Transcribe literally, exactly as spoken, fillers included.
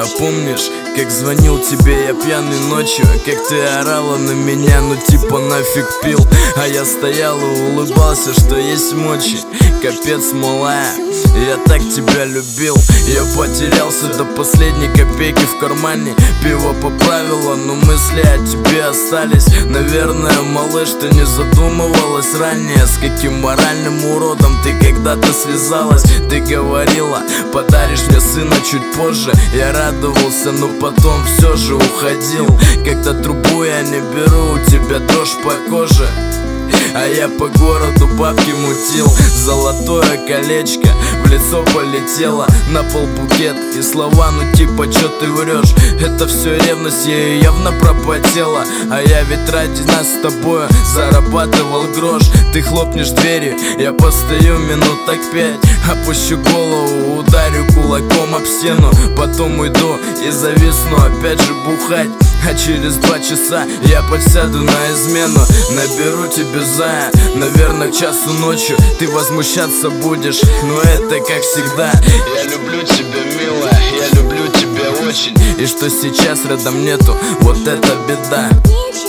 А помнишь, как звонил тебе я пьяной ночью? Как ты орала на меня, ну типа нафиг пил. А я стоял и улыбался, что есть мочи. Капец, малая, я так тебя любил. Я потерялся до последней копейки в кармане. Пиво поправило, но мысли о тебе остались. Наверное, малыш, ты не задумывалась ранее, с каким моральным уродом ты когда-то связалась. Ты говорила, подаришь мне сына чуть позже. Я радовался, но потом все же уходил. Когда трубу я не беру, у тебя дрожь по коже. А я по городу бабки мутил. Золотое колечко в лицо полетело, на пол букет и слова, ну типа чё ты врешь? Это все ревность, ею явно пропотела. А я ведь ради нас с тобою зарабатывал грош. Ты хлопнешь дверью, я постою минут так пять. Опущу голову, ударю кулаком об стену. Потом уйду и зависну опять же бухать. А через два часа я подсяду на измену. Наберу тебе зая, наверное, к часу ночью. Ты возмущаться будешь, но это как всегда. Я люблю тебя, милая, я люблю тебя очень. И что сейчас рядом нету, вот это беда.